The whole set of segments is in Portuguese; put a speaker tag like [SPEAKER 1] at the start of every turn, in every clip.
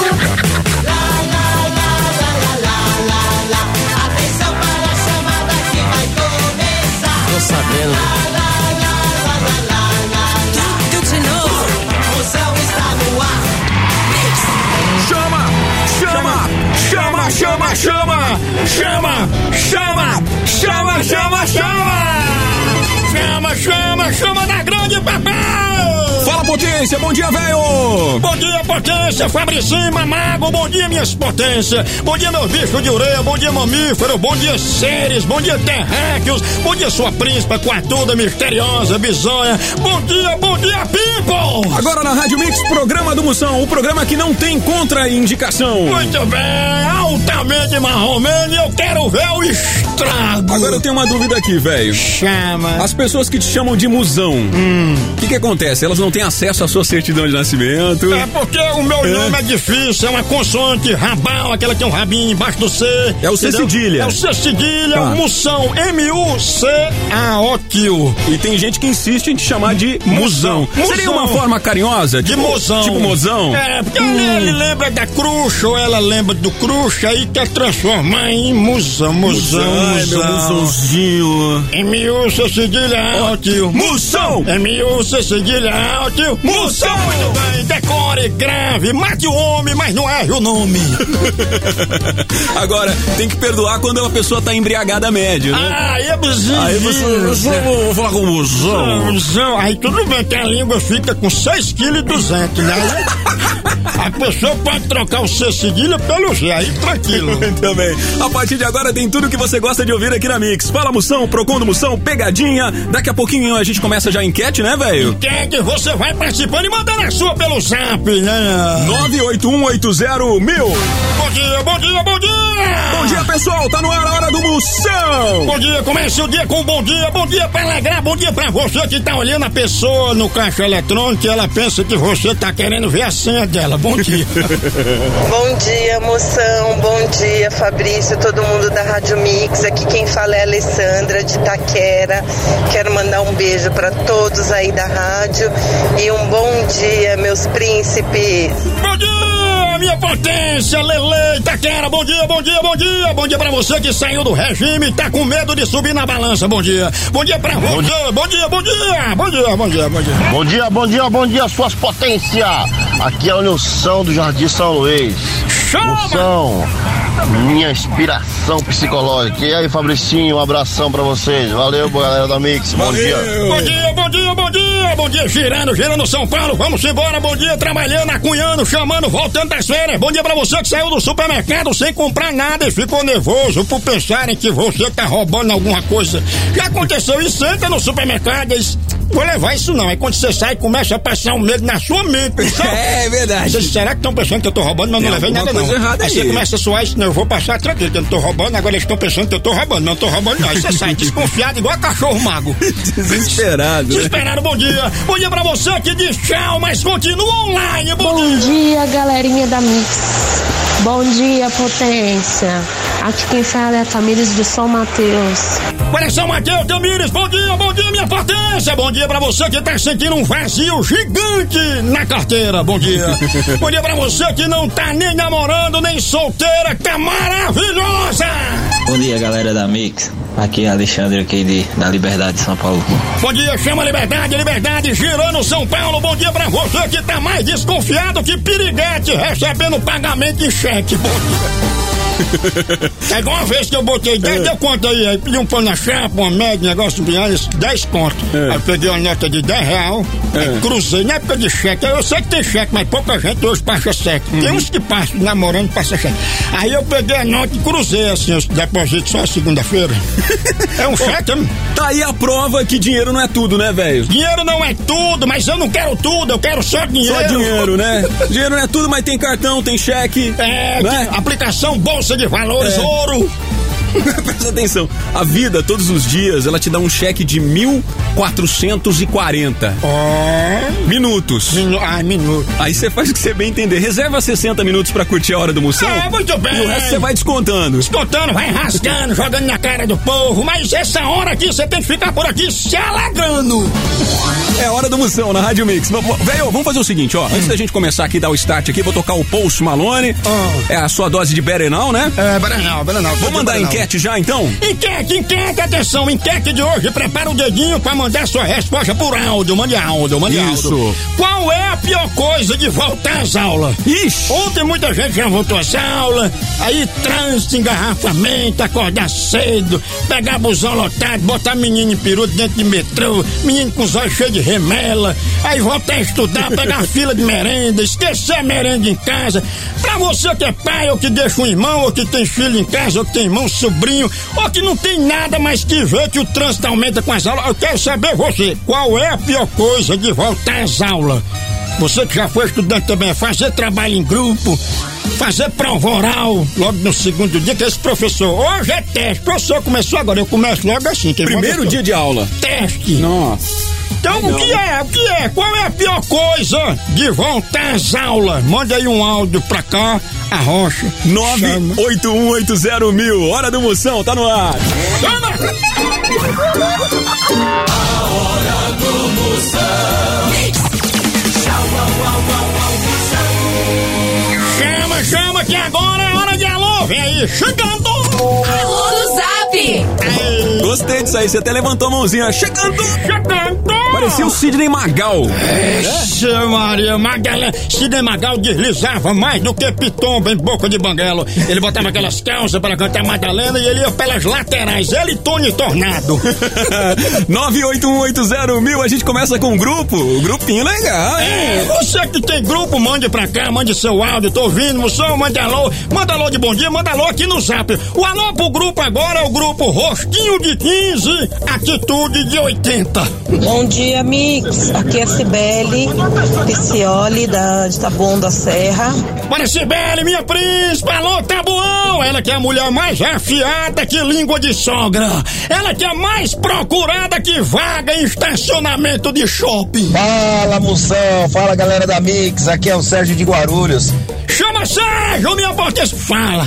[SPEAKER 1] Atenção para a chamada que vai começar.
[SPEAKER 2] Tô sabendo.
[SPEAKER 1] Tudo de novo. Moção está no ar.
[SPEAKER 3] Chama, chama, chama, chama, chama, chama, chama, chama, chama, chama. Chama, chama, chama da grande papai! Fala, potência, bom dia, velho! Bom dia, potência, Fabricinho, Mamago, bom dia, minhas potências! Bom dia, meus bichos de ureia, bom dia, mamífero, bom dia, seres, bom dia, terráqueos, bom dia, sua príncipa, coatuda, misteriosa, bizonha, bom dia, people! Agora na Rádio Mix, programa do Moção, o programa que não tem contraindicação. Muito bem, altamente marromeno, eu quero ver o estrago! Agora eu tenho uma dúvida aqui, velho. Chama. As pessoas que te chamam de musão, o que acontece? Elas não têm acesso à sua certidão de nascimento? É porque o meu nome é difícil, é uma consoante rabal, aquela que tem um rabinho embaixo do C. É o C cedilha. É o C cedilha, o Moção, M-U-C-A-O-Q. E tem gente que insiste em te chamar de musão. Seria uma forma carinhosa? De mozão. Tipo mozão? É, porque ele lembra da cruxa, ou ela lembra do cruxa, aí quer transformar em musão. Ai, meu musãozinho. M-U-C cedilha. Moção! M-U-C cedilha alto. Moção! Muito bem, decore, grave, mate o homem, mas não erre o nome. Agora, tem que perdoar quando a pessoa tá embriagada médio, né? Aí é buzinho. Aí você, vou falar com o Moção. Aí tudo bem que a língua fica com 6,2 kg, né? A pessoa pode trocar o C cedilha pelo G, aí tranquilo. Também. A partir de agora tem tudo que você gosta de ouvir aqui na Mix. Fala, Moção, Procon do Moção, pegadinha. Daqui a pouquinho a gente começa já a enquete, né, velho? Enquete, você vai participando e mandando a sua pelo zap, né? 981801000. Bom dia, bom dia, bom dia! Bom dia, pessoal, tá no ar a hora do Moção! Bom dia, comece o dia com bom dia pra alegrar, bom dia pra você que tá olhando a pessoa no caixa eletrônico e ela pensa que você tá querendo ver a senha dela. Bom dia!
[SPEAKER 4] Bom dia, Moção, bom dia, Fabrício, todo mundo da Rádio Mix. Aqui quem fala é a Alessandra de Itaquera. Quero mandar um beijo pra todos aí da rádio e um bom dia, meus príncipes. Bom dia, minha potência, Lele, Itaquera, bom dia, bom dia, bom dia. Bom dia pra você que saiu do regime e tá com medo de subir na balança, bom dia. Bom dia pra você, bom dia, bom dia, bom dia, bom dia, bom dia.
[SPEAKER 5] Bom dia, bom dia, bom dia, suas potências. Aqui é o Nilson do Jardim São Luís. Moção, minha inspiração psicológica. E aí, Fabricinho, um abração pra vocês. Valeu, galera da Mix. Bom dia.
[SPEAKER 3] Bom dia, bom dia, bom dia. Bom dia, girando São Paulo. Vamos embora. Bom dia, trabalhando, acunhando, chamando, voltando das férias. Bom dia pra você que saiu do supermercado sem comprar nada e ficou nervoso por pensarem que você tá roubando alguma coisa. Já aconteceu isso? Senta no supermercado e diz, vou levar isso não. Aí quando você sai, começa a passar um medo na sua mente. É verdade. Você diz, será que estão pensando que eu tô roubando, mas não levei nada não. Aí você começa a suar isso, não, eu vou passar tranquilo, que eu não tô roubando, agora eles estão pensando que eu tô roubando, não tô roubando não. Aí você sai desconfiado igual cachorro mago. Desesperado. Desesperado, bom dia. Bom dia pra você que diz tchau, mas continua online.
[SPEAKER 6] Bom dia, galerinha da Mix. Bom dia, potência. Aqui quem fala é a Tamires de São Mateus.
[SPEAKER 3] Para São Mateus, Tamires, bom dia, minha potência. Bom dia pra você que tá sentindo um vazio gigante na carteira, bom dia. Bom dia pra você que não tá nem namorando, nem solteira, que é maravilhosa.
[SPEAKER 7] Bom dia, galera da Mix. Aqui é Alexandre aqui da Liberdade de São Paulo.
[SPEAKER 3] Bom dia, chama Liberdade, girando São Paulo. Bom dia pra você que tá mais desconfiado que piriguete, recebendo pagamento em cheque. Bom dia. É igual uma vez que eu botei 10, deu conta aí pedi um pão na chapa, uma média, negócio de 10 conto. Aí eu peguei uma nota de R$10, aí cruzei, na época de cheque, eu sei que tem cheque, mas pouca gente hoje passa cheque. Tem uns que passam, namorando, passa cheque. Aí eu peguei a nota e cruzei assim, os depositos só segunda-feira. É um cheque, hein?
[SPEAKER 8] Tá aí a prova que dinheiro não é tudo, né, velho?
[SPEAKER 3] Dinheiro não é tudo, mas eu não quero tudo, eu quero só dinheiro.
[SPEAKER 8] Só dinheiro, né? Dinheiro não é tudo, mas tem cartão, tem cheque.
[SPEAKER 3] Né? Aplicação Bolsa de Valores, ouro.
[SPEAKER 8] Presta atenção. A vida, todos os dias, ela te dá um cheque de 1.440 minutos.
[SPEAKER 3] Minuto.
[SPEAKER 8] Aí você faz o que você bem entender. Reserva 60 minutos pra curtir a hora do Moção.
[SPEAKER 3] Muito bem.
[SPEAKER 8] E o resto você vai descontando.
[SPEAKER 3] Descontando, vai rasgando, jogando na cara do povo. Mas essa hora aqui você tem que ficar por aqui se alegrando.
[SPEAKER 8] É hora do Moção na Rádio Mix. Velho, vamos fazer o seguinte, ó. Antes da gente começar aqui, dar o start aqui, vou tocar o Post Malone. É a sua dose de Berenal, né?
[SPEAKER 3] Berenal.
[SPEAKER 8] Vamos mandar enquete já, então?
[SPEAKER 3] Enquete, atenção, enquete de hoje. Prepara o dedinho pra mandar sua resposta por áudio. Mande áudio.
[SPEAKER 8] Isso.
[SPEAKER 3] Qual é a pior coisa de voltar às aulas?
[SPEAKER 8] Ixi!
[SPEAKER 3] Ontem muita gente já voltou às aulas, aí trânsito, engarrafamento, acordar cedo, pegar busão lotado, botar menino em peru dentro de metrô, menino com os olhos cheios de remela, aí voltar a estudar, pegar fila de merenda, esquecer a merenda em casa. Pra você que é pai, ou que deixa um irmão, ou que tem filho em casa, ou que tem irmão, sobrinho, ou que não tem nada mais que ver que o trânsito aumenta com as aulas, eu quero saber você, qual é a pior coisa de voltar às aulas? Você que já foi estudante também, é fazer trabalho em grupo, fazer prova oral logo no segundo dia, que esse professor, hoje é teste, o professor começou agora, eu começo logo assim.
[SPEAKER 8] Primeiro dia de aula.
[SPEAKER 3] Teste.
[SPEAKER 8] Nossa.
[SPEAKER 3] Então, o que é? Qual é a pior coisa de voltar às aulas? Manda aí um áudio pra cá, a Rocha.
[SPEAKER 8] 981801000. Hora do Moção, tá no ar.
[SPEAKER 3] Chama!
[SPEAKER 1] A hora do Moção.
[SPEAKER 3] Chama que agora é hora de alô, vem aí, chegando!
[SPEAKER 2] Alô do Zap!
[SPEAKER 3] Aí.
[SPEAKER 8] Gostei disso aí, você até levantou a mãozinha, chegando! Parecia o Sidney Magal.
[SPEAKER 3] Essa Maria Magalhães, Sidney Magal deslizava mais do que pitomba em boca de banguelo. Ele botava aquelas calças para cantar Madalena e ele ia pelas laterais, ele e Tony Tornado.
[SPEAKER 8] 981801000, a gente começa com um grupo, grupinho legal, hein?
[SPEAKER 3] Você que tem grupo, mande pra cá, mande seu áudio, tô ouvindo, Moção, mande alô de bom dia, manda alô aqui no Zap. O alô pro grupo agora é o grupo Rostinho de 15, Atitude de 80.
[SPEAKER 9] Bom dia, Mix. Aqui é Cibele Picioli, de Taboão da Serra.
[SPEAKER 3] Bora, Cibele, minha príncipe, alô, Taboão. Ela que é a mulher mais afiada que língua de sogra. Ela que é mais procurada que vaga em estacionamento de shopping.
[SPEAKER 5] Fala, Moção. Fala, galera da Mix. Aqui é o Sérgio de Guarulhos.
[SPEAKER 3] Chama Sérgio, minha potência. Fala,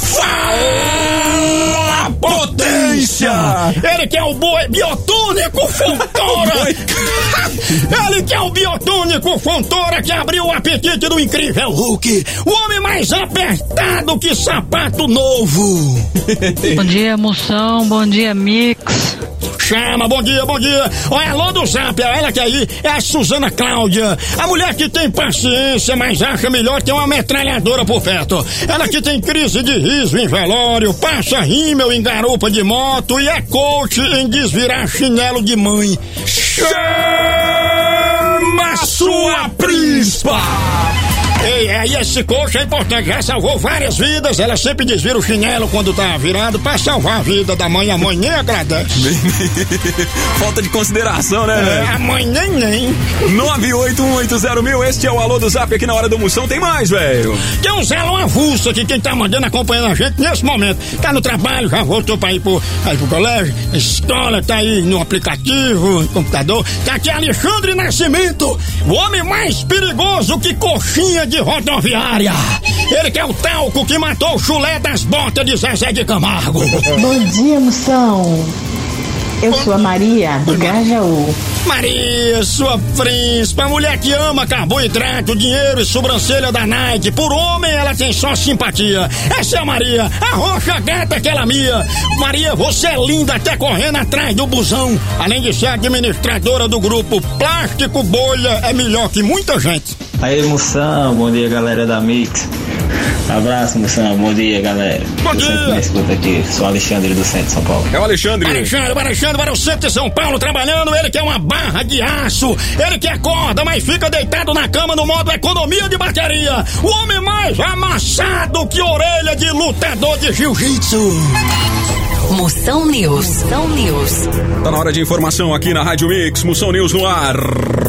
[SPEAKER 3] potência. Ele que é o biotônico Fontoura. Ele que é o biotônico Fontoura que abriu o apetite do incrível Hulk. O homem mais apertado que sapato novo.
[SPEAKER 10] Bom dia, Moção. Bom dia, Mix.
[SPEAKER 3] Chama, bom dia. Olha, alô do Zap, ela que aí é a Suzana Cláudia. A mulher que tem paciência, mas acha melhor ter uma metralhadora por perto. Ela que tem crise de riso em velório, passa rímel em garupa de moto e é coach em desvirar chinelo de mãe. Chama sua príncipa! Ei, aí esse coach é importante, já salvou várias vidas, ela sempre desvira o chinelo quando tá virado pra salvar a vida da mãe, a mãe nem agradece.
[SPEAKER 8] Falta de consideração, né?
[SPEAKER 3] A mãe nem.
[SPEAKER 8] 981801000, este é o alô do Zap aqui na Hora do Moção, tem mais, velho.
[SPEAKER 3] Tem um Zé avulso aqui, quem tá mandando, acompanhando a gente nesse momento, tá no trabalho, já voltou pra ir pro colégio, escola, tá aí no aplicativo, no computador, tá aqui Alexandre Nascimento, o homem mais perigoso que coxinha de rodoviária. Ele que é o talco que matou o chulé das botas de Zezé de Camargo.
[SPEAKER 11] Bom dia, Moção. Eu sou a Maria, do Grajaú.
[SPEAKER 3] Maria, sua príncipe, a mulher que ama carboidrato, dinheiro e sobrancelha da Nike. Por homem, ela tem só simpatia. Essa é a Maria, a roxa gata que ela mia. Maria, você é linda até correndo atrás do busão. Além de ser administradora do grupo Plástico Bolha, é melhor que muita gente.
[SPEAKER 7] Aí, Moção, bom dia, galera da Mix. Abraço, Moção, bom dia, galera.
[SPEAKER 3] Bom dia.
[SPEAKER 7] Eu sempre me escuto aqui, sou o Alexandre do Centro de São Paulo.
[SPEAKER 8] É o Alexandre.
[SPEAKER 3] Alexandre para o Centro de São Paulo trabalhando, ele que é uma barra de aço, ele que acorda, mas fica deitado na cama no modo economia de bateria. O homem mais amassado que orelha de lutador de jiu-jitsu.
[SPEAKER 2] Moção News.
[SPEAKER 8] Tá na hora de informação aqui na Rádio Mix, Moção News no ar.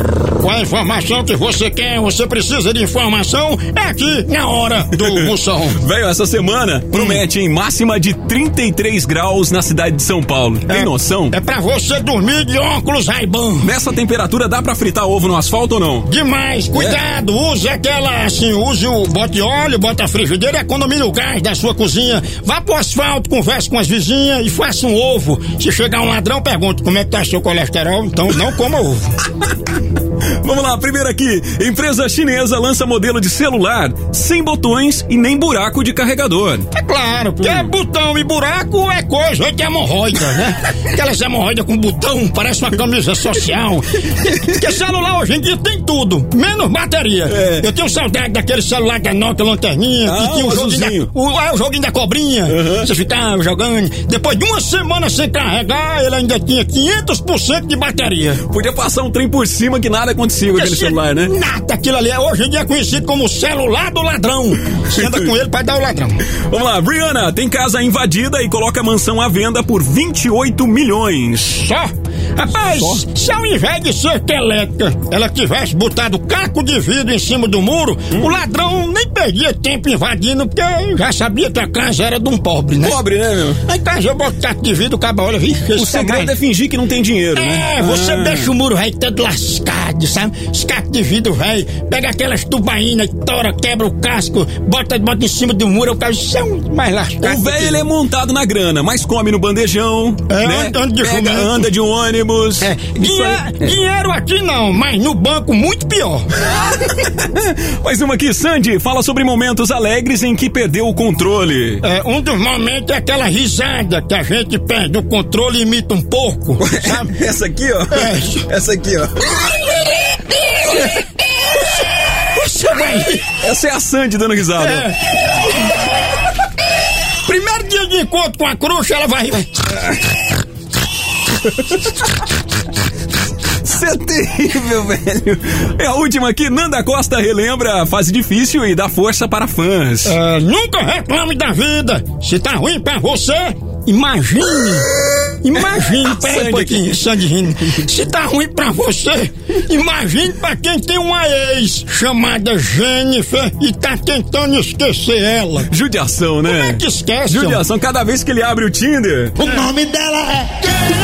[SPEAKER 3] Com a informação que você quer, você precisa de informação, é aqui na hora do Moção.
[SPEAKER 8] Velho, essa semana promete em máxima de 33 graus na cidade de São Paulo. Tem noção?
[SPEAKER 3] É pra você dormir de óculos Ray-Ban.
[SPEAKER 8] Nessa temperatura dá pra fritar ovo no asfalto ou não?
[SPEAKER 3] Demais, cuidado, use aquela assim, bote óleo, bota a frigideira, economize o gás da sua cozinha, vá pro asfalto, converse com as vizinhas e faça um ovo. Se chegar um ladrão, pergunte como é que tá seu colesterol, então não coma ovo.
[SPEAKER 8] Vamos lá, primeiro aqui. Empresa chinesa lança modelo de celular sem botões e nem buraco de carregador.
[SPEAKER 3] É claro, porque botão e buraco é coisa de hemorroida, né? Aquelas hemorroidas com botão, parece uma camisa social. Porque celular hoje em dia tem tudo, menos bateria. Eu tenho saudade daquele celular da Nokia lanterninha, que tinha o joguinho da cobrinha. Você ficava jogando. Depois de uma semana sem carregar, ele ainda tinha 500% de bateria.
[SPEAKER 8] Podia passar um trem por cima que nada acontecia com aquele celular, né?
[SPEAKER 3] Nada, aquilo ali hoje em dia é conhecido como celular do ladrão. Você anda com ele pra dar o ladrão.
[SPEAKER 8] Vamos lá, Rihanna tem casa invadida e coloca mansão à venda por 28 milhões.
[SPEAKER 3] Só? Rapaz, se ao invés de cerca elétrica ela tivesse botado caco de vidro em cima do muro, o ladrão nem perdia tempo invadindo, porque já sabia que a casa era de um pobre, né?
[SPEAKER 8] Pobre, né, meu?
[SPEAKER 3] Aí casa eu boto caco de vidro, o cabo olha, vixe.
[SPEAKER 8] O segredo é fingir que não tem dinheiro, né?
[SPEAKER 3] Você deixa o muro velho todo lascado, sabe? Os cacos de vidro velho, pega aquelas tubaínas, tora, quebra o casco, bota em cima do muro, o cara mais lascado.
[SPEAKER 8] O velho ele é montado na grana, mas come no bandejão, né? Anda de ônibus.
[SPEAKER 3] Dinheiro aqui não, mas no banco muito pior.
[SPEAKER 8] Mais uma aqui, Sandy, fala sobre momentos alegres em que perdeu o controle.
[SPEAKER 3] Um dos momentos é aquela risada que a gente perde o controle e imita um porco, sabe?
[SPEAKER 8] Essa aqui, ó. Essa aqui, ó. Essa é a Sandy dando risada.
[SPEAKER 3] Primeiro dia de encontro com a Cruxa, ela vai.
[SPEAKER 8] Isso é terrível, velho. É a última aqui, Nanda Costa relembra a fase difícil e dá força para fãs.
[SPEAKER 3] Nunca reclame da vida. Se tá ruim pra você, imagine, peraí um pouquinho, Sandy. Se tá ruim pra você, imagine pra quem tem uma ex chamada Jennifer e tá tentando esquecer ela.
[SPEAKER 8] Judiação, né?
[SPEAKER 3] Como é que esquece?
[SPEAKER 8] Judiação, cada vez que ele abre o Tinder.
[SPEAKER 3] O nome dela é...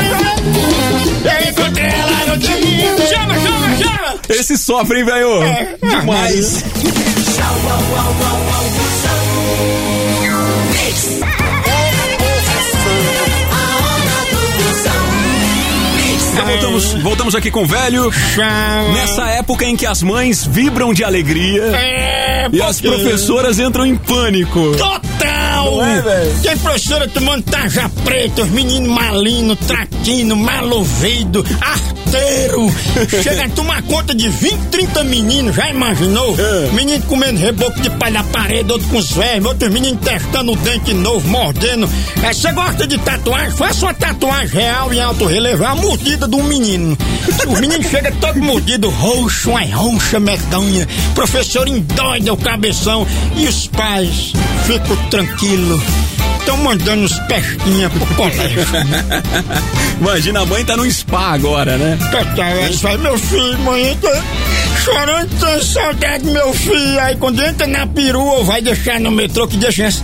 [SPEAKER 3] Eu encontrei ela no Tinder. Chama!
[SPEAKER 8] Esse sofre, hein, velho? Demais. Voltamos aqui com o velho. Nessa época em que as mães vibram de alegria e as professoras entram em pânico.
[SPEAKER 3] Total! Não é, velho? Tem professora tomando tarja preta, os meninos malinos, traquino, maloveido, arteiro. Chega a tomar conta de 20, 30 meninos, já imaginou? Menino comendo reboco de palha na parede, outro com os velhos, outros meninos testando o dente novo, mordendo. Você gosta de tatuagem? Faça uma tatuagem real em alto relevo, é a mordida de um menino. O menino chega todo mordido, roxo, uma roncha medonha. Professor endoida o cabeção e os pais ficam tranquilos. Estão mandando os pestinhas pro colégio.
[SPEAKER 8] Imagina, a mãe tá no spa agora, né?
[SPEAKER 3] Ela fala, meu filho, mãe, tá chorando, tem saudade do meu filho. Aí quando entra na perua, vai deixar no metrô, que deixa essa...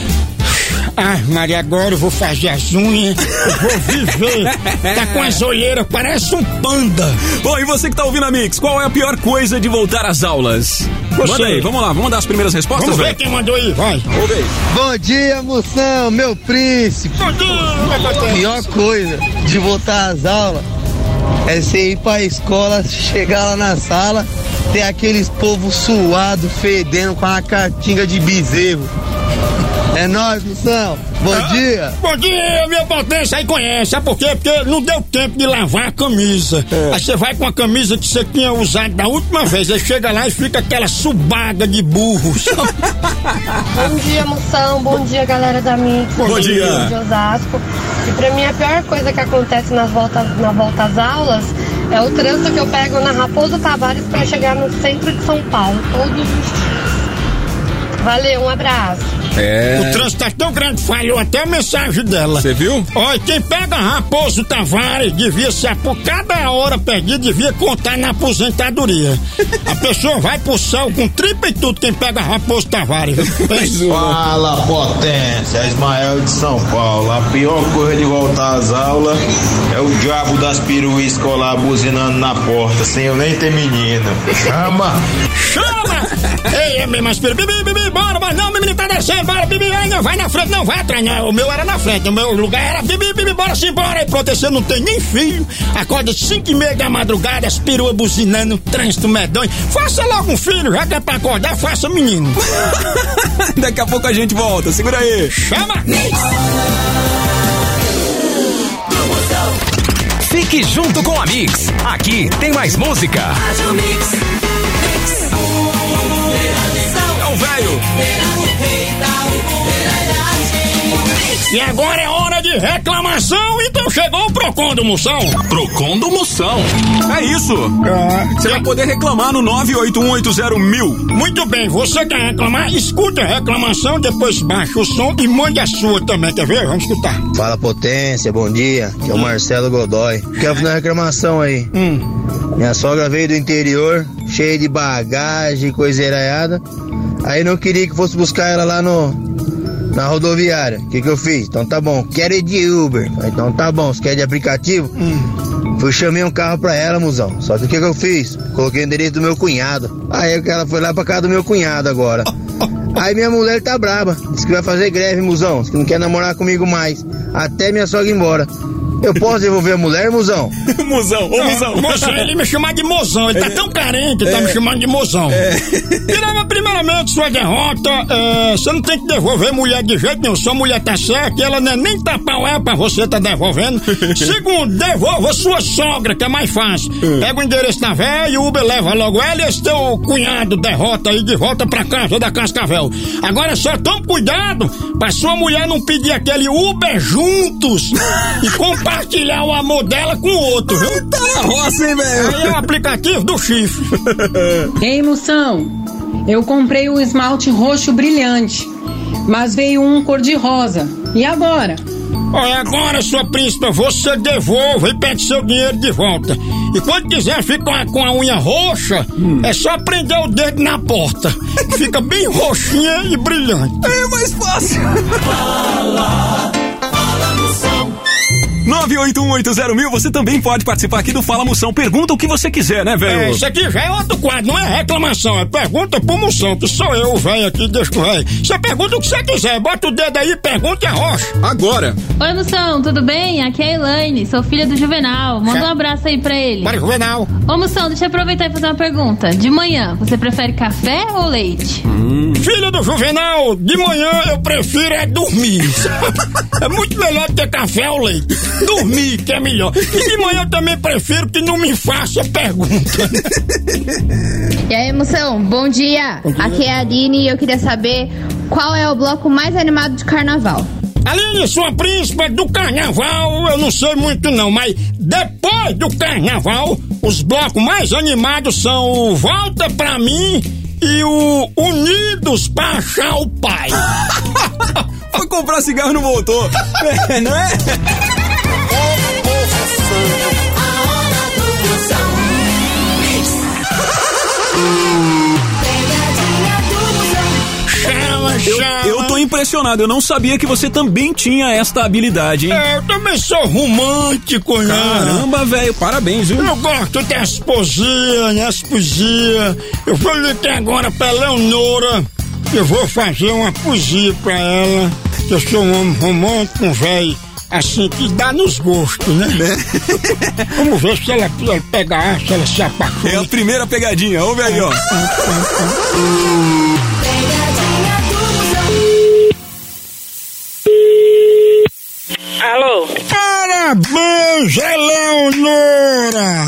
[SPEAKER 3] Ah, Maria, agora eu vou fazer as unhas, eu vou viver. Tá com as olheiras, parece um panda.
[SPEAKER 8] Bom, e você que tá ouvindo a Mix, qual é a pior coisa de voltar às aulas? Manda aí, vamos lá, vamos dar as primeiras respostas?
[SPEAKER 3] Vamos ver quem mandou aí, vai.
[SPEAKER 8] Vamos ver.
[SPEAKER 12] Bom dia, moção, meu príncipe.
[SPEAKER 3] Bom dia.
[SPEAKER 12] A pior coisa de voltar às aulas é você ir pra escola, chegar lá na sala, ter aqueles povo suado, fedendo com uma catinga de bezerro. É nóis, moção. Bom dia.
[SPEAKER 3] Bom dia, minha potência. Aí conhece, sabe por quê? Porque não deu tempo de lavar a camisa. Aí você vai com a camisa que você tinha usado da última vez. Aí chega lá e fica aquela subaga de burros.
[SPEAKER 6] Bom dia, moção. Bom dia, galera da Mix.
[SPEAKER 8] Bom dia.
[SPEAKER 6] De Osasco. E pra mim a pior coisa que acontece na volta às aulas é o trânsito que eu pego na Raposo Tavares pra chegar no centro de São Paulo. Todos os dias. Valeu, um abraço.
[SPEAKER 3] O trânsito tá tão grande, falhou até a mensagem dela.
[SPEAKER 8] Você viu?
[SPEAKER 3] Olha, quem pega Raposo Tavares devia ser, por cada hora perdida, devia contar na aposentadoria. A pessoa vai pro céu com tripa e tudo, quem pega Raposo Tavares.
[SPEAKER 13] Fala, potência, Ismael de São Paulo. A pior coisa de voltar às aulas é o diabo das peruas escolar buzinando na porta, sem eu nem ter menino. Chama!
[SPEAKER 3] Ei, é mesmo, bibi, bora, não, menino tá descendo, bora, bibi, não vai na frente, não vai atrás, não. O meu era na frente, o meu lugar era bibi, bora sim, bora. E pronto, você não tem nem filho, acorda 5:30 da madrugada, as peruas buzinando, trânsito medonho. Faça logo um filho, já que é pra acordar, faça menino.
[SPEAKER 8] Daqui a pouco a gente volta, segura aí.
[SPEAKER 3] Chama!
[SPEAKER 14] Fique junto com a Mix, aqui tem mais música.
[SPEAKER 8] É o velho.
[SPEAKER 3] E agora é hora de reclamação, então chegou o Procon do Moção.
[SPEAKER 8] Procon do Moção. É isso. Você vai poder reclamar no 981801000.
[SPEAKER 3] Muito bem, você quer reclamar? Escuta a reclamação, depois baixa o som e mande a sua também, quer ver? Vamos escutar.
[SPEAKER 12] Fala, potência, bom dia. Aqui é o Marcelo Godoy. Quero fazer uma reclamação aí. Minha sogra veio do interior, cheia de bagagem, coisa eraiada. Aí não queria que fosse buscar ela lá na rodoviária. O que eu fiz? Então tá bom, quero ir de Uber. Então tá bom, você quer de aplicativo? Fui, chamei um carro pra ela, musão. Só que o que eu fiz? Coloquei o endereço do meu cunhado. Aí ela foi lá pra casa do meu cunhado agora. Aí minha mulher tá braba. Disse que vai fazer greve, musão. Disse que não quer namorar comigo mais. Até minha sogra ir embora. Eu posso devolver a mulher, musão?
[SPEAKER 8] Musão, ô musão.
[SPEAKER 3] Moção, ele me chama de mozão. Ele tá tão carente que tá me chamando de mozão. Primeiramente, sua derrota, você não tem que devolver mulher de jeito nenhum. Sua mulher tá certa, ela não é nem tapaué pra você tá devolvendo. Segundo, devolva sua sogra, que é mais fácil. Pega o endereço da véia e o Uber leva logo ela e esse teu cunhado derrota aí de volta pra casa da Cascavel. Agora só tome cuidado pra sua mulher não pedir aquele Uber juntos e compartilhar o amor dela com o outro, viu?
[SPEAKER 8] Tá na roça, hein, velho?
[SPEAKER 3] Aí é o aplicativo do chifre.
[SPEAKER 15] Ei, moção, eu comprei um esmalte roxo brilhante, mas veio um cor-de-rosa. E agora?
[SPEAKER 3] Olha, agora, sua príncipa, você devolve e pede seu dinheiro de volta. E quando quiser ficar com a unha roxa, é só prender o dedo na porta. Fica bem roxinha e brilhante.
[SPEAKER 8] É mais fácil.
[SPEAKER 1] Fala Moção.
[SPEAKER 8] 981801000, você também pode participar aqui do Fala Moção. Pergunta o que você quiser, né, velho?
[SPEAKER 3] Isso aqui já é outro quadro, não é reclamação, é pergunta pro Moção, que sou eu, velho aqui, deixa o velho. Você pergunta o que você quiser, bota o dedo aí, pergunta e arrocha.
[SPEAKER 8] Agora.
[SPEAKER 16] Oi, Moção, tudo bem? Aqui é a Elaine, sou filha do Juvenal. Manda um abraço aí pra ele.
[SPEAKER 3] Bora, Juvenal.
[SPEAKER 16] Ô, Moção, deixa eu aproveitar e fazer uma pergunta. De manhã, você prefere café ou leite?
[SPEAKER 3] Filha do Juvenal, de manhã eu prefiro é dormir. É muito melhor ter café ou leite. Dormir, que é melhor. E de manhã eu também prefiro que não me faça pergunta.
[SPEAKER 17] E aí, Moção, bom dia. Aqui é a Aline e eu queria saber qual é o bloco mais animado de carnaval.
[SPEAKER 3] Aline, sua príncipa, do carnaval eu não sei muito não, mas depois do carnaval, os blocos mais animados são o Volta Pra Mim e o Unidos Pra Achar o Pai.
[SPEAKER 8] Foi comprar cigarro e não voltou. Não é? Eu tô impressionado, eu não sabia que você também tinha esta habilidade, hein?
[SPEAKER 3] Eu também sou romântico, né?
[SPEAKER 8] Caramba, velho, parabéns, viu?
[SPEAKER 3] Eu gosto das poesias, né? As poesias. Eu vou ler aqui agora pra Leonora. Eu vou fazer uma poesia pra ela. Eu sou um homem romântico, um velho, assim, que dá nos gostos, né? Vamos ver se ela pega, se ela se apaixona.
[SPEAKER 8] É a primeira pegadinha, ouve aí, ó.
[SPEAKER 18] Alô?
[SPEAKER 3] Parabéns, Eleonora!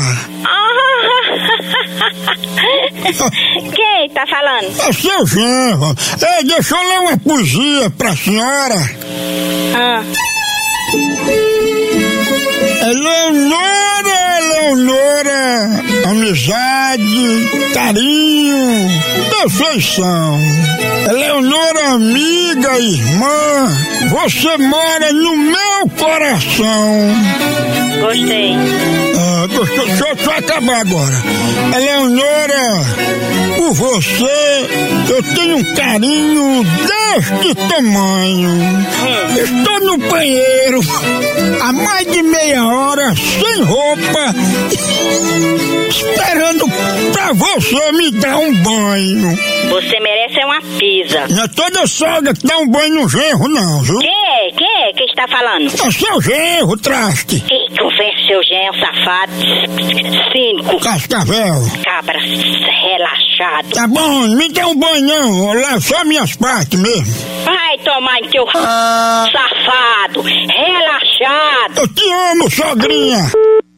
[SPEAKER 18] Quem tá falando?
[SPEAKER 3] É seu genro. Ei, deixa eu ler uma poesia pra senhora. Eleonora, amizade, carinho, perfeição. Eleonora amiga, irmã, você mora no meu coração.
[SPEAKER 18] Gostei.
[SPEAKER 3] Gostou? Deixa eu acabar agora. Eleonora, por você, eu tenho um carinho deste tamanho. Estou no banheiro há mais de meia hora, sem roupa, esperando pra você me dar um banho.
[SPEAKER 18] Você merece uma pizza.
[SPEAKER 3] Não é toda sogra que dá um banho no genro, não, viu?
[SPEAKER 18] Quem é que está falando?
[SPEAKER 3] É seu genro, traste.
[SPEAKER 18] Que conversa, seu genro, safado, cínico.
[SPEAKER 3] Cascavel.
[SPEAKER 18] Cabra relaxado.
[SPEAKER 3] Tá bom, me dá um banho não, lá só minhas partes mesmo.
[SPEAKER 18] Vai tomar em teu safado, relaxado.
[SPEAKER 3] Eu te amo, sogrinha.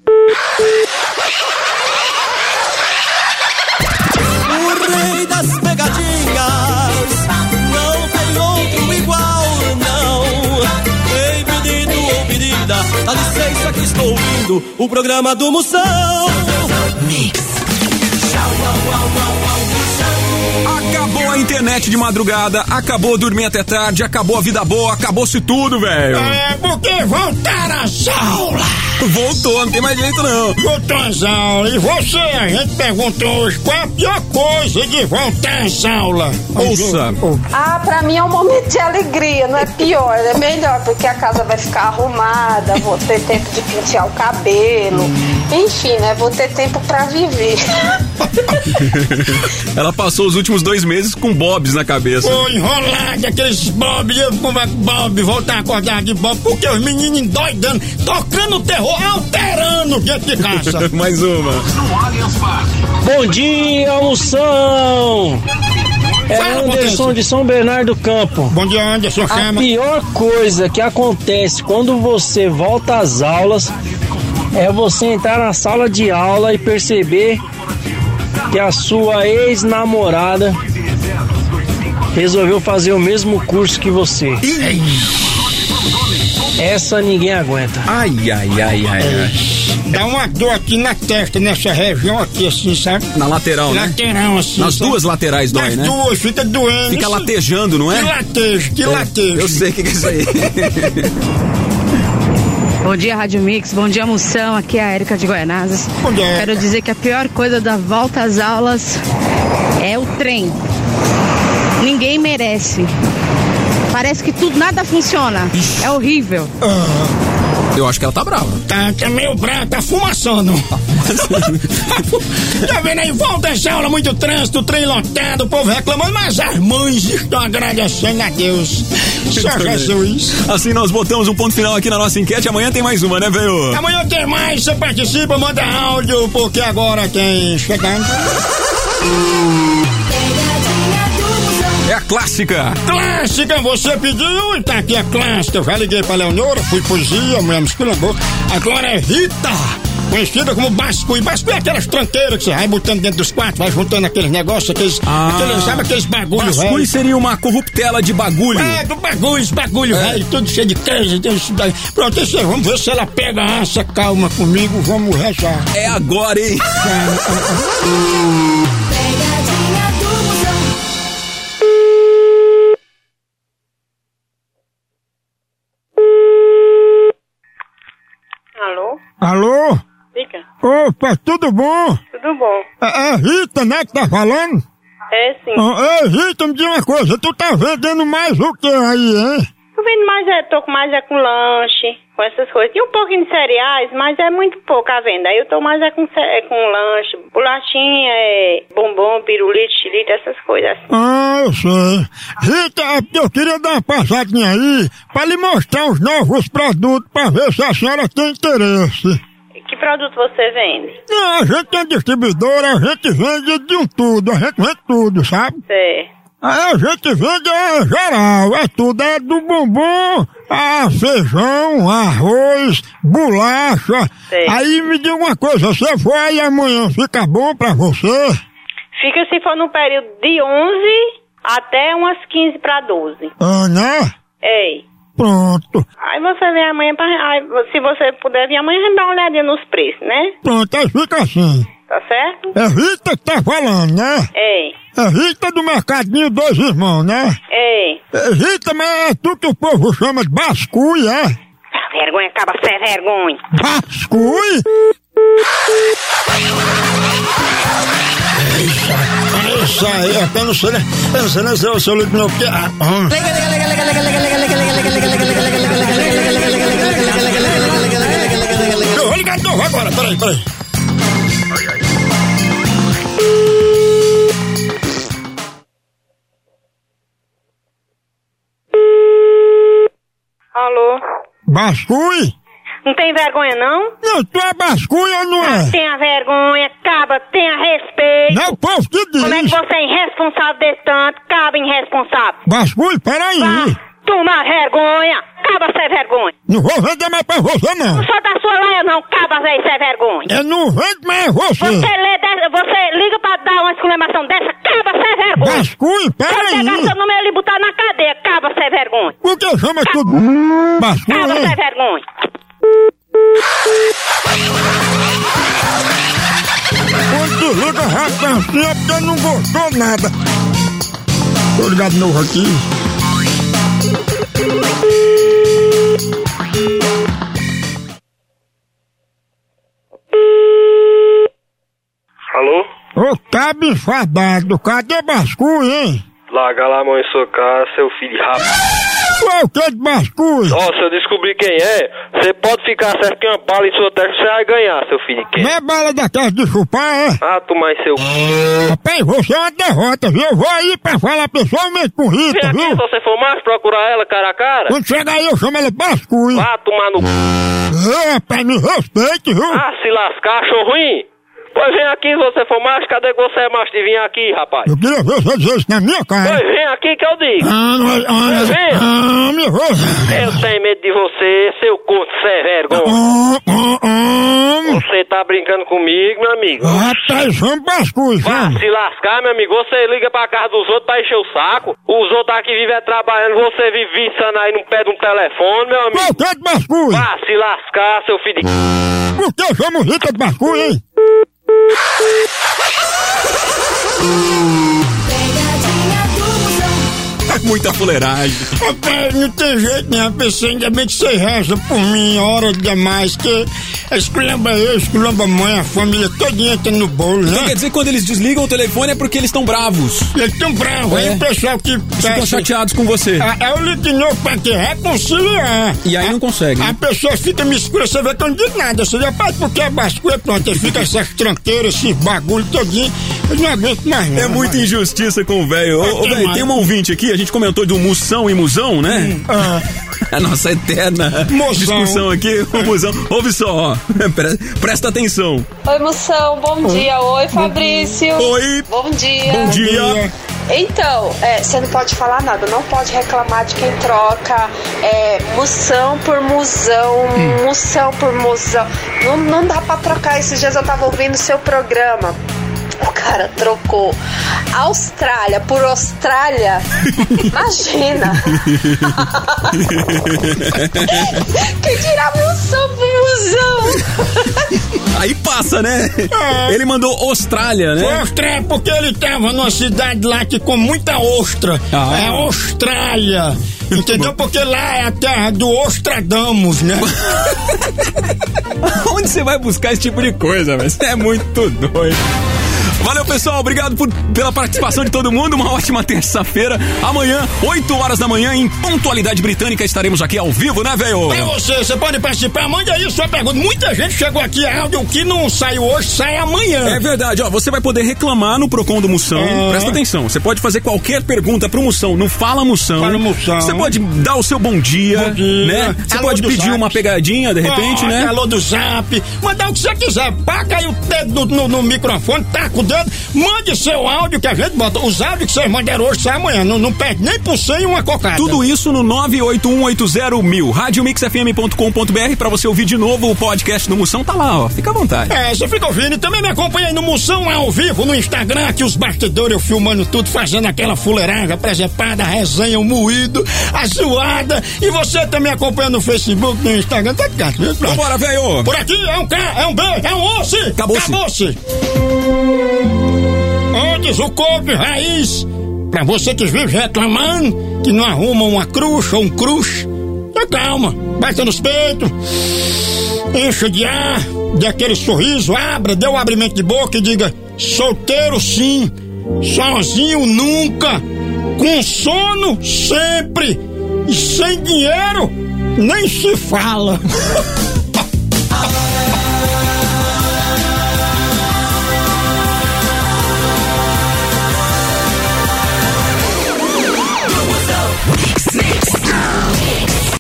[SPEAKER 1] O rei das pegadinhas, não tem outro igual, não. Ei, menino ou menina, dá licença que estou ouvindo o programa do Moção. Mix.
[SPEAKER 8] Acabou a internet de madrugada, acabou dormir até tarde, acabou a vida boa, acabou-se tudo, velho.
[SPEAKER 3] É, porque voltaram às aulas.
[SPEAKER 8] Voltou, não tem mais jeito não.
[SPEAKER 3] Voltou às aulas. E você, a gente perguntou hoje qual é a pior coisa de voltar às aulas.
[SPEAKER 8] Ouça.
[SPEAKER 19] Pra mim é um momento de alegria, não é pior, é melhor, porque a casa vai ficar arrumada, vou ter tempo de pentear o cabelo, enfim, né, vou ter tempo pra viver.
[SPEAKER 8] Ela passou os últimos 2 meses com bobs na cabeça.
[SPEAKER 3] Pô, enrolado, aqueles bobs, Bob, voltar a acordar de bob, porque os meninos endoidando, tocando terror, alterando dentro de casa.
[SPEAKER 8] Mais uma.
[SPEAKER 20] Bom dia, Moção! É Anderson de São Bernardo do Campo.
[SPEAKER 3] Bom dia, Anderson.
[SPEAKER 20] A pior coisa que acontece quando você volta às aulas é você entrar na sala de aula e perceber que a sua ex-namorada resolveu fazer o mesmo curso que você. Essa ninguém aguenta.
[SPEAKER 8] Ai.
[SPEAKER 3] Dá uma dor aqui na testa, nessa região aqui, assim, sabe?
[SPEAKER 8] Na lateral, né?
[SPEAKER 3] Lateral, assim.
[SPEAKER 8] Nas
[SPEAKER 3] sabe?
[SPEAKER 8] duas laterais dói, né?
[SPEAKER 3] Nas duas, fica doendo.
[SPEAKER 8] Fica latejando, não é?
[SPEAKER 3] Que latejo.
[SPEAKER 8] Eu sei o que é isso aí.
[SPEAKER 10] Bom dia, Rádio Mix. Bom dia, Moção. Aqui é a Érica de Goianazes.
[SPEAKER 3] Bom dia.
[SPEAKER 10] Quero dizer que a pior coisa da volta às aulas é o trem. Ninguém merece. Parece que nada funciona. É horrível.
[SPEAKER 8] Eu acho que ela tá brava.
[SPEAKER 3] Tá meio brava, tá fumaçando. Tá vendo aí? Volta essa aula, muito trânsito, trem lotado, o povo reclamando, mas as mães estão agradecendo a Deus. Só Jesus.
[SPEAKER 8] Assim nós botamos um ponto final aqui na nossa enquete. Amanhã tem mais uma, né, velho?
[SPEAKER 3] Amanhã tem mais, você participa, manda áudio, porque agora tem chegando.
[SPEAKER 8] É a clássica.
[SPEAKER 3] Clássica, você pediu e tá aqui a clássica. Eu já liguei pra Leonora, fui poesia, a mulher me esculambou. Agora é Rita, conhecida como Bascui. Bascui é aquelas tranqueiras que você vai botando dentro dos quartos, vai juntando aqueles negócios, sabe aqueles bagulhos, velho.
[SPEAKER 8] Bascui seria uma corruptela de bagulho.
[SPEAKER 3] Do bagulho, velho, tudo cheio de queijo. Pronto, vamos ver se ela pega essa calma comigo, vamos rezar.
[SPEAKER 8] É agora, hein?
[SPEAKER 3] Alô?
[SPEAKER 18] Diga.
[SPEAKER 3] Opa, tudo bom?
[SPEAKER 18] Tudo bom.
[SPEAKER 3] É Rita, né, que tá falando?
[SPEAKER 18] É sim.
[SPEAKER 3] Ei, Rita, me diz uma coisa, tu tá vendendo mais o que aí, hein?
[SPEAKER 18] Eu vendo mais, tô com mais com lanche, com essas coisas. E um pouquinho de cereais, mas é muito pouco a venda. Aí eu tô mais com lanche, bolachinha, bombom, pirulito, xilito, essas coisas assim.
[SPEAKER 3] Eu sei. Rita, eu queria dar uma passadinha aí pra lhe mostrar os novos produtos pra ver se a senhora tem interesse.
[SPEAKER 18] Que produto você vende?
[SPEAKER 3] Não, a gente é distribuidora, a gente vende de tudo, a gente vende tudo, sabe?
[SPEAKER 18] Sei.
[SPEAKER 3] A gente vende geral, é tudo, é do bombom, feijão, arroz, bolacha.
[SPEAKER 18] Sei.
[SPEAKER 3] Aí me diga uma coisa, você for aí amanhã, fica bom pra você?
[SPEAKER 18] Fica se for no período de 11 até umas 15 para 12.
[SPEAKER 3] Né?
[SPEAKER 18] Ei.
[SPEAKER 3] Pronto.
[SPEAKER 18] Aí você vem amanhã, se você puder vir amanhã, a gente dá uma olhadinha nos preços, né?
[SPEAKER 3] Pronto, aí fica assim.
[SPEAKER 18] Tá certo?
[SPEAKER 3] É Rita que tá falando, né?
[SPEAKER 18] Ei.
[SPEAKER 3] É Rita do Mercadinho Dois Irmãos, né?
[SPEAKER 18] Ei.
[SPEAKER 3] Rita, mas é tu que o povo chama de bascui, é?
[SPEAKER 18] Vergonha, acaba sem vergonha.
[SPEAKER 3] Bascui? Isso aí, eu não sei, né? Eu não sei nem se eu ligo não, porque... Eu vou ligar de novo agora, peraí.
[SPEAKER 18] Alô?
[SPEAKER 3] Bascui?
[SPEAKER 18] Não tem vergonha, não?
[SPEAKER 3] Não, tu é bascui ou não é?
[SPEAKER 18] Tenha vergonha, caba, tenha respeito.
[SPEAKER 3] Não, o povo que diz.
[SPEAKER 18] Como é que você é irresponsável de tanto, caba irresponsável?
[SPEAKER 3] Bascui, peraí.
[SPEAKER 18] Vá tomar vergonha, caba sem vergonha.
[SPEAKER 3] Não vou vender mais pra você, não.
[SPEAKER 18] Não sou da sua laia, não, caba sem vergonha.
[SPEAKER 3] Eu não vendo mais você.
[SPEAKER 18] Você liga pra dar uma exclamação dessa, caba sem vergonha.
[SPEAKER 3] Bascui, peraí.
[SPEAKER 18] Vou pegar seu número e botar na cadeia, caba sem vergonha.
[SPEAKER 3] Por que chama tudo? Bascui,
[SPEAKER 18] caba sem vergonha.
[SPEAKER 3] Quando desliga rápido assim é porque não gostou nada. Tô ligado de novo aqui.
[SPEAKER 21] Alô?
[SPEAKER 3] Ô, cabo enfadado, cadê bascui, hein?
[SPEAKER 21] Larga lá a mão em sua cara, seu filho de rabo.
[SPEAKER 3] Tu é o que de bascui?
[SPEAKER 21] Ó, se eu descobrir quem é, você pode ficar certo que uma bala em sua testa você vai ganhar, seu filho de quem?
[SPEAKER 3] Não é bala da casa de chupar, é?
[SPEAKER 21] Ah, tu mais seu...
[SPEAKER 3] Rapaz, você é uma derrota, viu? Eu vou aí pra falar pessoalmente com Rita,
[SPEAKER 21] Vem aqui,
[SPEAKER 3] viu?
[SPEAKER 21] se você for mais, procurar ela cara a cara.
[SPEAKER 3] Quando chegar aí eu chamo ela de bascui.
[SPEAKER 21] Vá tomar no...
[SPEAKER 3] É, rapaz, me respeite, viu?
[SPEAKER 21] Ah, se lascar, achou ruim? Pois vem aqui, se você for macho, cadê que você é macho de vir aqui, rapaz?
[SPEAKER 3] Eu queria ver você dizer isso na minha cara.
[SPEAKER 21] Pois vem aqui que eu digo.
[SPEAKER 3] Me vou.
[SPEAKER 21] Eu tenho medo de você, seu corpo sem vergonha. Você tá brincando comigo, meu amigo?
[SPEAKER 3] Rapaz, vamos bascui,
[SPEAKER 21] vá se lascar, meu amigo. Você liga pra casa dos outros pra encher o saco. Os outros aqui vivem trabalhando, você vive viçando aí no pé de um telefone, meu amigo.
[SPEAKER 3] Por que de bascui?
[SPEAKER 21] Vá se lascar, seu filho de...
[SPEAKER 3] Por que eu chamo Rita de bascui, hein?
[SPEAKER 8] Muita fuleiragem.
[SPEAKER 3] Rapaz, não tem jeito, né? A pessoa ainda bem que você reza por mim, hora demais, que esculhamba eu, esculhamba a mãe, a família todinha entra no bolo, né?
[SPEAKER 8] Então quer dizer que quando eles desligam o telefone é porque eles estão bravos.
[SPEAKER 3] Eles estão bravos, aí o pessoal que...
[SPEAKER 8] Ficam chateados com você.
[SPEAKER 3] Eu ligo de novo pra te reconciliar.
[SPEAKER 8] E aí não consegue.
[SPEAKER 3] A pessoa fica me escura, você vê que eu não digo nada. Você diz, pai, porque é bascula, pronto, aí fica essas tranqueiras, esses bagulho todinho. Eu não aguento mais não.
[SPEAKER 8] É muita injustiça com o velho. Ô, velho, tem uma ouvinte aqui, a gente comentou do Moção e Musão, né? A nossa eterna discussão aqui, o Musão. Ouve só, ó. Presta atenção.
[SPEAKER 19] Oi, Moção, bom dia. Oi, Fabrício.
[SPEAKER 8] Oi.
[SPEAKER 19] Bom dia.
[SPEAKER 8] Bom dia.
[SPEAKER 19] Então, você não pode falar nada, não pode reclamar de quem troca moção por musão, moção por musão. Não dá pra trocar. Esses dias eu tava ouvindo o seu programa. O cara trocou Austrália por Austrália. Imagina. Que dirá moção por musão?
[SPEAKER 8] Aí passa, né? Ele mandou Austrália, né?
[SPEAKER 3] Foi Austrália porque ele tava numa cidade lá que com muita ostra. É Austrália. Entendeu? Porque lá é a terra do Ostradamus, né?
[SPEAKER 8] Onde você vai buscar esse tipo de coisa, velho? Você é muito doido. Valeu, pessoal. Obrigado pela participação de todo mundo. Uma ótima terça-feira. Amanhã, 8 horas da manhã, em pontualidade britânica, estaremos aqui ao vivo, né, velho?
[SPEAKER 3] Pra você pode participar. Mande aí sua pergunta. Muita gente chegou aqui, áudio que não saiu hoje, sai amanhã.
[SPEAKER 8] É verdade, ó. Você vai poder reclamar no Procon do Moção. Presta atenção. Você pode fazer qualquer pergunta pro Moção no Fala Moção.
[SPEAKER 3] Fala Moção.
[SPEAKER 8] Você pode dar o seu bom dia, né? Você pode pedir uma pegadinha, de repente, né?
[SPEAKER 3] Alô do Zap. Mandar o que você quiser. Paga aí o dedo no microfone, taca o dedo, mande seu áudio que a gente bota. Os áudios que vocês mandaram hoje sai amanhã. Não perde nem por 100 uma cocada.
[SPEAKER 8] Tudo isso no 981801000. Radiomixfm.com.br pra você ouvir de novo o podcast do Moção. Tá lá, ó. Fica à vontade.
[SPEAKER 3] Você fica ouvindo. E também me acompanha aí no Moção ao vivo, no Instagram, aqui os bastidores, eu filmando tudo, fazendo aquela fuleiragem, a presepada, a resenha, o moído, a zoada. E você também acompanha no Facebook, no Instagram. Tá ligado, viu?
[SPEAKER 8] Vambora, velho.
[SPEAKER 3] Por aqui é um K, é um B, é um osso. Acabou-se. Antes o couve raiz Pra você que vive reclamando que não arruma uma crush ou um crush, então calma, bata nos peitos, encha de ar, dê aquele sorriso, dê um abrimento de boca e diga: solteiro sim, sozinho nunca, com sono sempre, e sem dinheiro nem se fala.